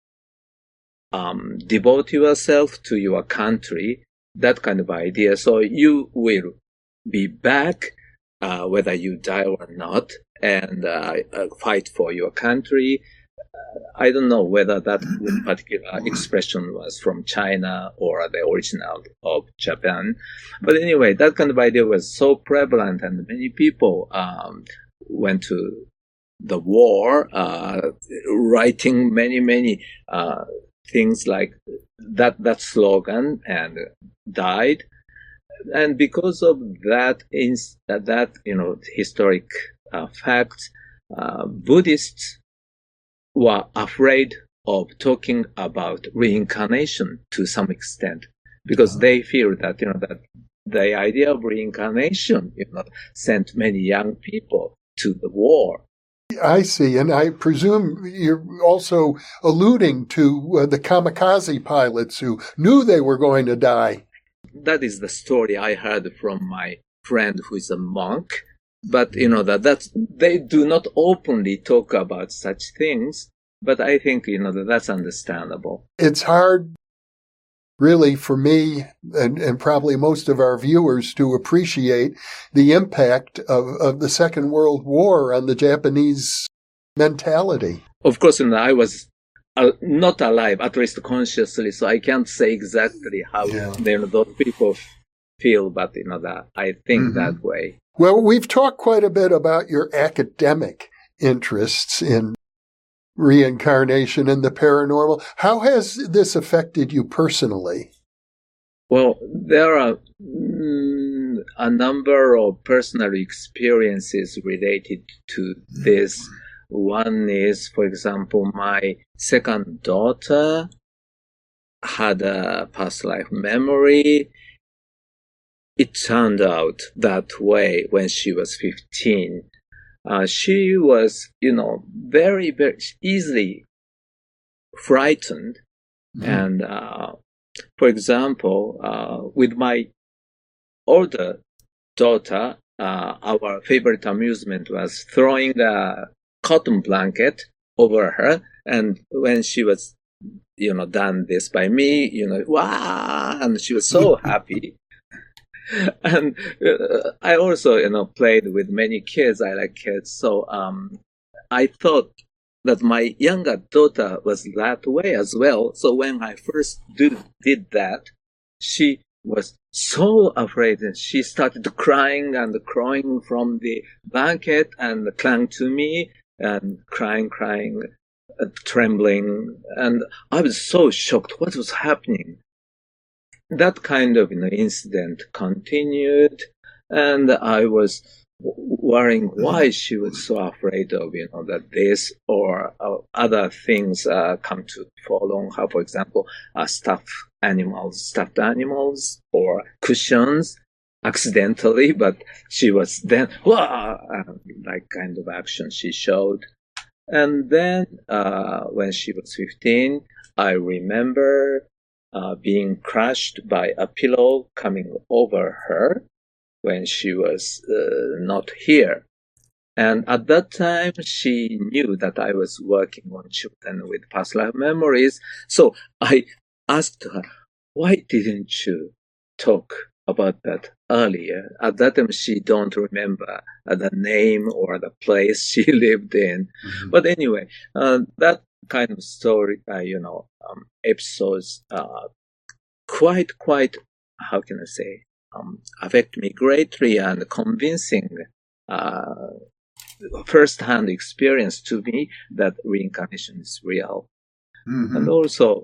um, devote yourself to your country, that kind of idea. So you will be back, uh, whether you die or not, and uh, uh, fight for your country. Uh, I don't know whether that particular expression was from China or the original of Japan. But anyway, that kind of idea was so prevalent, and many people um, went to the war, uh, writing many, many uh, things like that, that slogan, and died. And because of that, in, that you know, historic uh, fact, uh, Buddhists were afraid of talking about reincarnation to some extent, because they fear that, you know, that the idea of reincarnation, you know, sent many young people to the war. I see. And I presume you're also alluding to uh, the kamikaze pilots who knew they were going to die. That is the story I heard from my friend who is a monk. But, you know, that that's, they do not openly talk about such things. But I think, you know, that that's understandable. It's hard, really, for me and, and probably most of our viewers to appreciate the impact of, of the Second World War on the Japanese mentality. Of course, you know, I was uh, not alive, at least consciously, so I can't say exactly how yeah. you know, those people feel, but, you know, that I think mm-hmm. that way. Well, we've talked quite a bit about your academic interests in reincarnation and the paranormal. How has this affected you personally? Well, there are mm, a number of personal experiences related to this. One is, for example, my second daughter had a past life memory. It turned out that way when she was fifteen. Uh, she was, you know, very, very easily frightened. Mm-hmm. And, uh, for example, uh, with my older daughter, uh, our favorite amusement was throwing a cotton blanket over her. And when she was, you know, done this by me, you know, wow, and she was so happy. And uh, I also, you know, played with many kids. I like kids. So um, I thought that my younger daughter was that way as well. So when I first do, did that, she was so afraid, and she started crying and crying from the blanket and clung to me and crying, crying, uh, trembling. And I was so shocked. What was happening? That kind of, you know, incident continued, and I was worrying why she was so afraid of, you know, that this or uh, other things uh, come to fall on her. For example, uh, stuffed animals, stuffed animals or cushions accidentally, but she was then, wah, uh, like kind of action she showed. And then uh, when she was fifteen, I remember Uh, being crushed by a pillow coming over her when she was uh, not here. And at that time, she knew that I was working on children with past life memories. So I asked her, why didn't you talk about that earlier? At that time, she don't remember uh, the name or the place she lived in. Mm-hmm. But anyway, uh, that kind of story, uh, you know, um, episodes, uh, quite, quite, how can I say, um, affect me greatly and convincing, uh, first-hand experience to me that reincarnation is real. Mm-hmm. And also,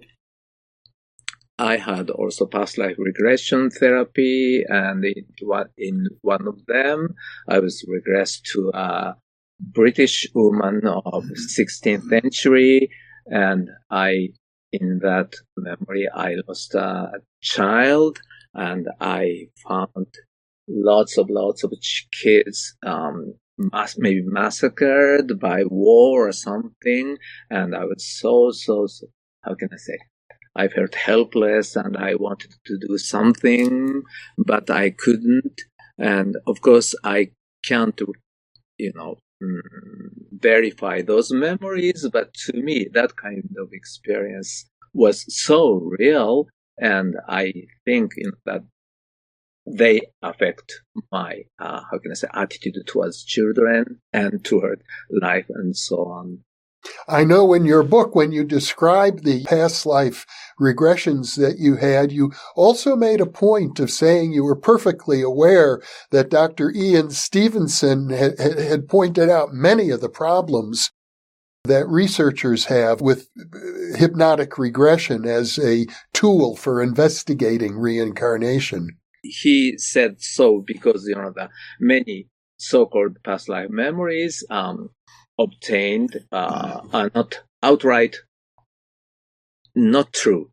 I had also past life regression therapy, and in one, in one of them, I was regressed to a British woman of sixteenth century, and I, in that memory, I lost a child, and I found lots of lots of kids, um, mass, maybe massacred by war or something, and I was so so so. How can I say? I felt helpless and I wanted to do something, but I couldn't. And of course, I can't, you know, verify those memories. But to me, that kind of experience was so real. And I think you know, that they affect my, uh, how can I say, attitude towards children and toward life and so on. I know in your book, when you describe the past life regressions that you had, you also made a point of saying you were perfectly aware that Doctor Ian Stevenson had, had pointed out many of the problems that researchers have with hypnotic regression as a tool for investigating reincarnation. He said so because, you know, the many so-called past life memories, um, obtained uh, are not outright not true,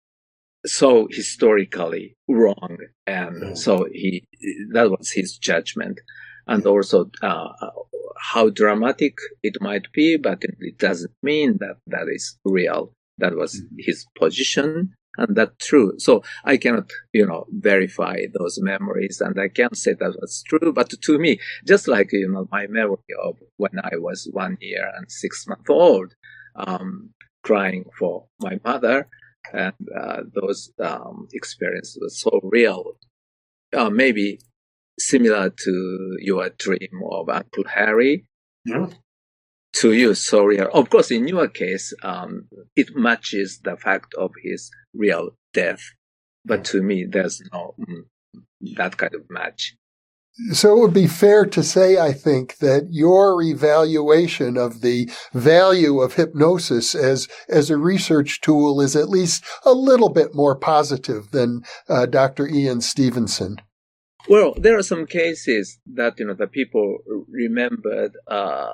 so historically wrong, and so he that was his judgment, and also uh, how dramatic it might be, but it doesn't mean that that is real. That was his position, and that's true. So I cannot, you know, verify those memories, and I can't say that was true. But to me, just like, you know, my memory of when I was one year and six months old, um, crying for my mother, and uh, those um, experiences were so real. Uh, maybe similar to your dream of Uncle Harry. Yeah. To you, so real. Of course, in your case, um, it matches the fact of his real death. But to me, there's no mm, that kind of match. So it would be fair to say, I think, that your evaluation of the value of hypnosis as as a research tool is at least a little bit more positive than uh, Doctor Ian Stevenson. Well, there are some cases that, you know, the people remembered uh,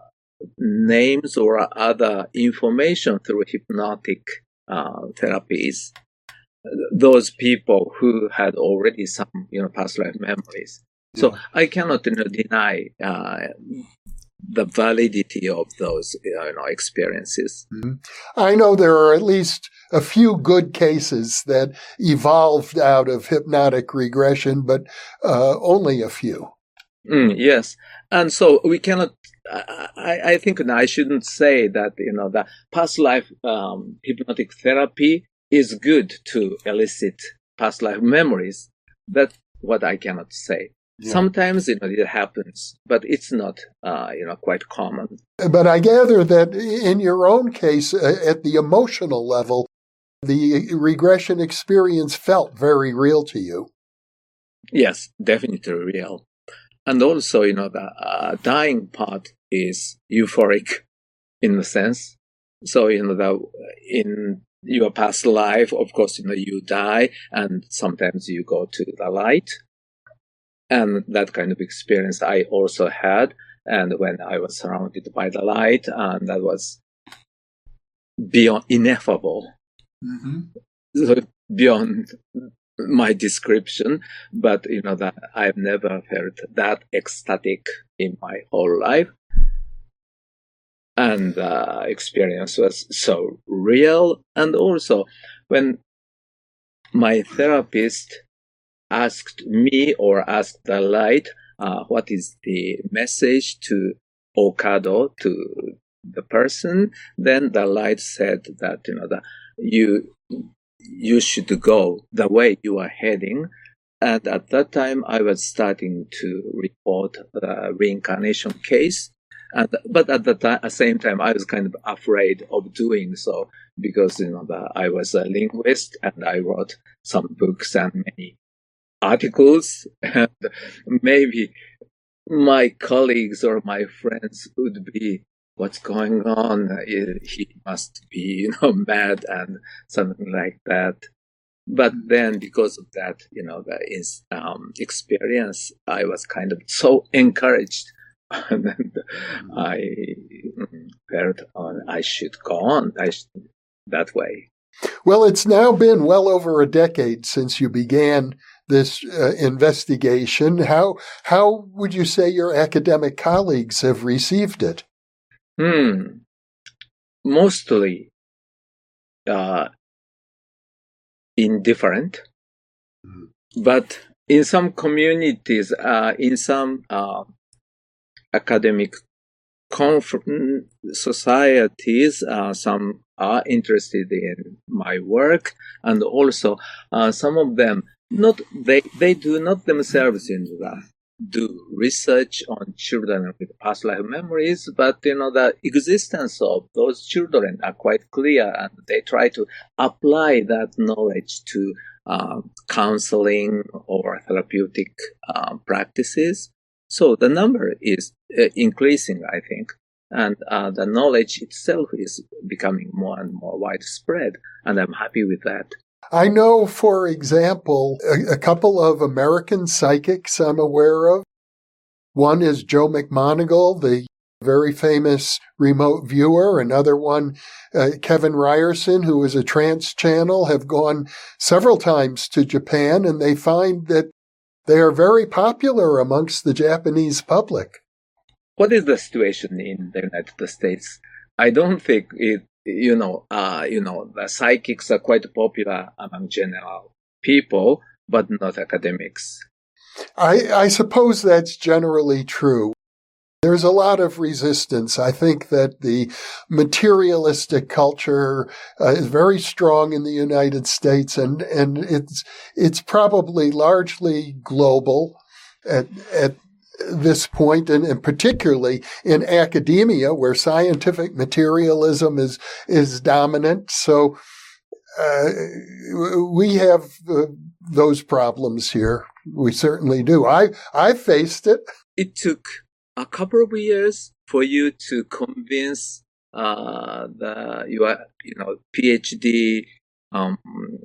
names or other information through hypnotic uh, therapies. Those people who had already some, you know, past life memories. So yeah. I cannot, you know, deny uh, the validity of those, you know, experiences. Mm-hmm. I know there are at least a few good cases that evolved out of hypnotic regression, but uh, only a few. Mm, yes. And so we cannot, I, I think I shouldn't say that, you know, the past life um, hypnotic therapy is good to elicit past life memories. That's what I cannot say. Yeah. Sometimes, you know, it happens, but it's not, uh, you know, quite common. But I gather that in your own case, uh, at the emotional level, the regression experience felt very real to you. Yes, definitely real. And also, you know, the uh, dying part is euphoric in a sense. So, you know, the, in your past life, of course, you know, you die and sometimes you go to the light. And that kind of experience I also had. And when I was surrounded by the light, and that was beyond ineffable, mm-hmm. so beyond my description. But, you know, that I've never felt that ecstatic in my whole life. And the uh, experience was so real. And also, when my therapist asked me or asked the light, uh, what is the message to Okado, to the person, then the light said that, you know, that you, you should go the way you are heading. And at that time, I was starting to report the reincarnation case. And but at the ti- same time, I was kind of afraid of doing so because you know the, I was a linguist and I wrote some books and many articles, and maybe my colleagues or my friends would be, "What's going on? He must be, you know, mad," and something like that. But then, because of that, you know, the is, um, experience, I was kind of so encouraged, and I felt uh, I should go on I should, that way. Well, it's now been well over a decade since you began this uh, investigation. How how would you say your academic colleagues have received it? Hmm. Mostly, uh, indifferent, mm-hmm. But in some communities, uh, in some uh, academic conf- societies, uh, some are interested in my work, and also uh, some of them not they they do not themselves in the do research on children with past life memories, but you know the existence of those children are quite clear, and they try to apply that knowledge to uh, counseling or therapeutic uh, practices. So the number is uh, increasing, I think, and uh, the knowledge itself is becoming more and more widespread, and I'm happy with that. I know, for example, a, a couple of American psychics I'm aware of. One is Joe McMoneagle, the very famous remote viewer. Another one, uh, Kevin Ryerson, who is a trance channel, have gone several times to Japan, and they find that they are very popular amongst the Japanese public. What is the situation in the United States? I don't think it, you know, uh, you know, the psychics are quite popular among general people, but not academics. I, I suppose that's generally true. There's a lot of resistance. I think that the materialistic culture uh, is very strong in the United States, and, and it's it's probably largely global at at this point, and, and particularly in academia, where scientific materialism is is dominant. So uh, we have uh, those problems here. We certainly do. I I faced it. It took a couple of years for you to convince uh, the your you know PhD um,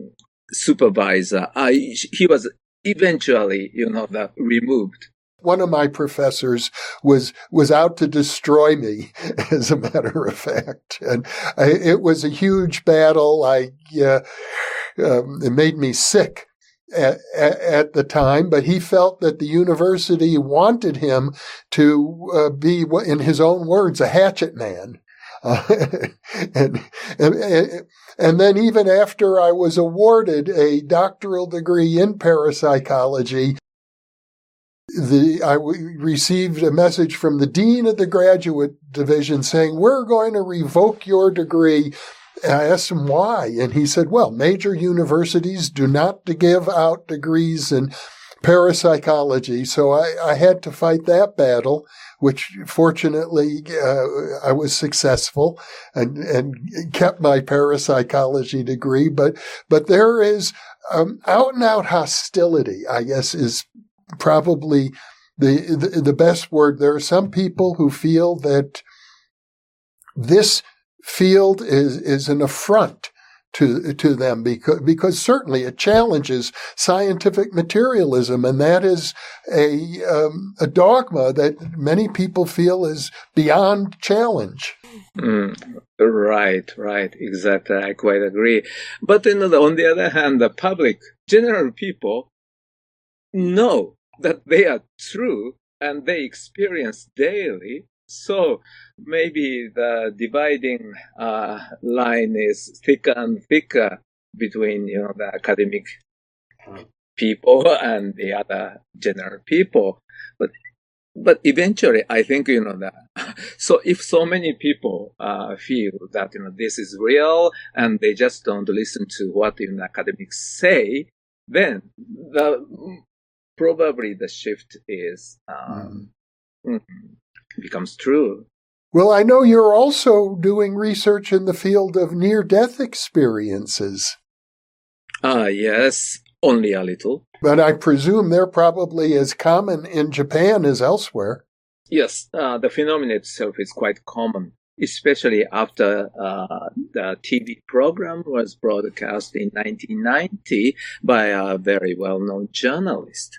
supervisor. Uh, he was eventually you know the, removed. One of my professors was was out to destroy me, as a matter of fact, and I, it was a huge battle. I uh, um, it made me sick At, at the time, but he felt that the university wanted him to uh, be, in his own words, a hatchet man. Uh, and, and, and then even after I was awarded a doctoral degree in parapsychology, the I received a message from the dean of the graduate division saying, "We're going to revoke your degree." And I asked him why, and he said, well, major universities do not give out degrees in parapsychology, so I, I had to fight that battle, which fortunately uh, I was successful and, and kept my parapsychology degree. But but there is um, out-and-out hostility, I guess, is probably the, the the best word. There are some people who feel that this field is, is an affront to, to them because, because certainly it challenges scientific materialism. And that is a, um, a dogma that many people feel is beyond challenge. Mm, right, right. Exactly. I quite agree. But you know, on the other hand, the public, general people know that they are true and they experience daily. So maybe the dividing uh, line is thicker and thicker between, you know, the academic people and the other general people. But but eventually, I think, you know, that so if so many people uh, feel that, you know, this is real and they just don't listen to what, you know, academics say, then the probably the shift is um, mm. becomes true. Well, I know you're also doing research in the field of near-death experiences. Ah, uh, yes, only a little. But I presume they're probably as common in Japan as elsewhere. Yes, uh, the phenomenon itself is quite common, especially after uh, the T V program was broadcast in nineteen ninety by a very well-known journalist.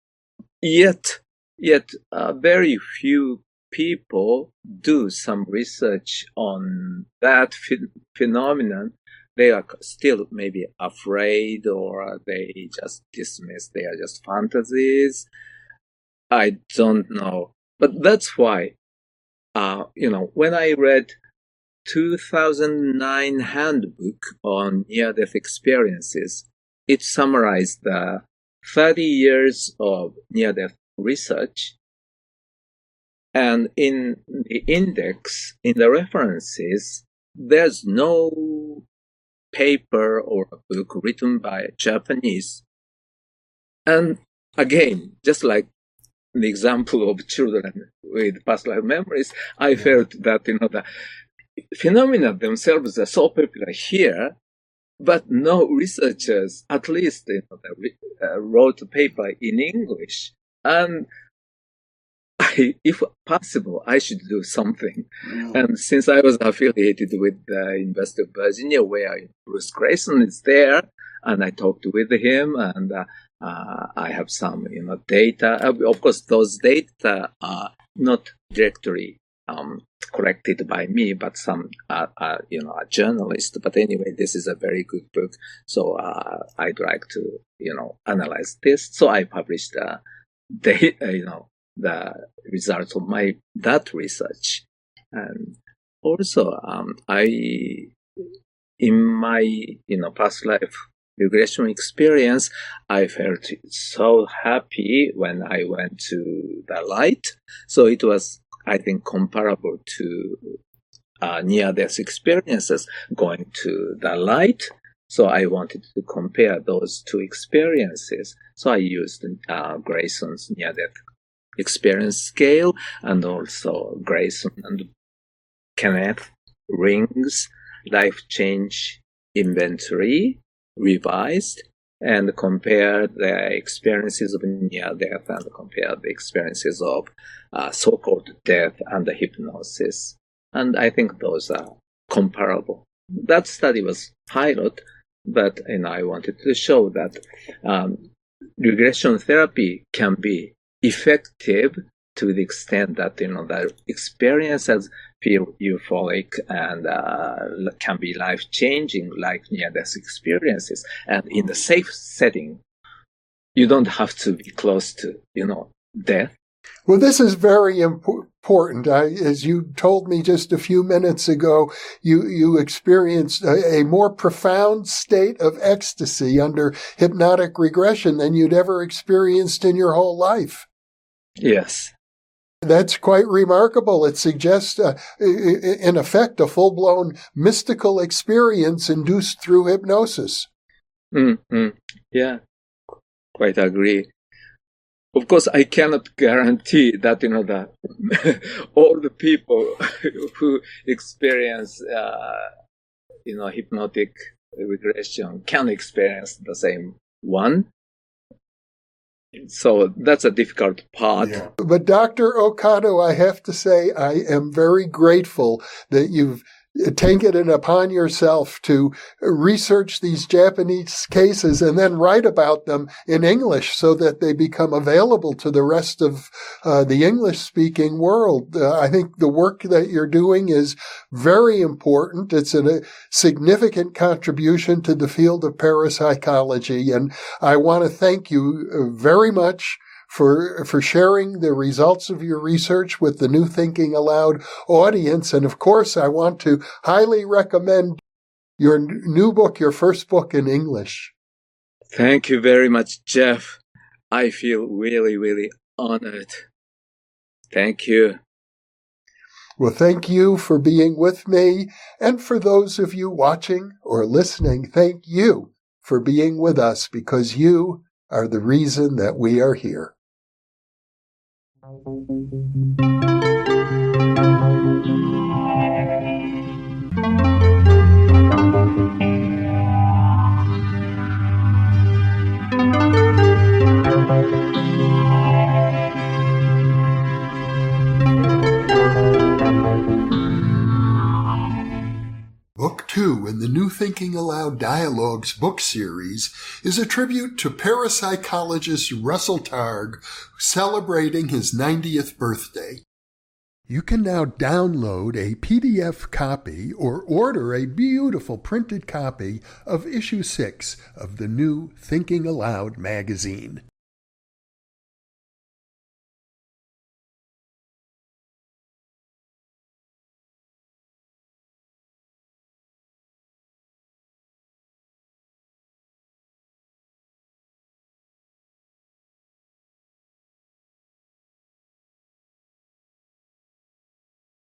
Yet, yet uh, very few people do some research on that ph- phenomenon. They are still maybe afraid, or they just dismiss they are just fantasies. I don't know. But that's why, uh, you know, when I read two thousand nine handbook on near-death experiences, it summarized the thirty years of near-death research. And in the index, in the references, there's no paper or a book written by a Japanese. And again, just like the example of children with past life memories, I felt that, you know, the phenomena themselves are so popular here, but no researchers, at least, you know, uh, wrote a paper in English. And I, if possible, I should do something. Mm. And since I was affiliated with the University of Virginia, where Bruce Grayson is there, and I talked with him, and uh, uh, I have some, you know, data. Of course, those data are not directly um, collected by me, but some, uh, uh, you know, a journalist. But anyway, this is a very good book, so uh, I'd like to, you know, analyze this. So I published uh, data, you know, the results of my that research. And also, um, I, in my, you know, past life regression experience, I felt so happy when I went to the light. So it was, I think, comparable to uh, near-death experiences, going to the light. So I wanted to compare those two experiences. So I used uh, Grayson's near-death experience scale, and also Grayson and Kenneth Ring's life change inventory revised, and compare the experiences of near death and compare the experiences of uh, so-called death and the hypnosis. And I think those are comparable. That study was pilot, but you know, I wanted to show that um, regression therapy can be effective to the extent that, you know, the experiences feel euphoric and uh, can be life-changing, like near-death experiences. And in the safe setting, you don't have to be close to, you know, death. Well, this is very important. I, as you told me just a few minutes ago, you, you experienced a, a more profound state of ecstasy under hypnotic regression than you'd ever experienced in your whole life. Yes. That's quite remarkable. It suggests, uh, in effect, a full-blown mystical experience induced through hypnosis. Mm-hmm. Yeah, quite agree. Of course, I cannot guarantee that, you know, that all the people who experience, uh, you know, hypnotic regression can experience the same one. So that's a difficult part. Yeah. But Doctor Okado, I have to say, I am very grateful that you've taken it upon yourself to research these Japanese cases and then write about them in English so that they become available to the rest of uh, the English-speaking world. Uh, I think the work that you're doing is very important. It's a significant contribution to the field of parapsychology, and I want to thank you very much for for sharing the results of your research with the New Thinking Aloud audience. And of course, I want to highly recommend your new book, your first book in English. Thank you very much, Jeff. I feel really, really honored. Thank you. Well, thank you for being with me. And for those of you watching or listening, thank you for being with us, because you are the reason that we are here. Thank you. two in the New Thinking Aloud Dialogues book series is a tribute to parapsychologist Russell Targ, celebrating his ninetieth birthday. You can now download a P D F copy or order a beautiful printed copy of issue six of the New Thinking Aloud magazine.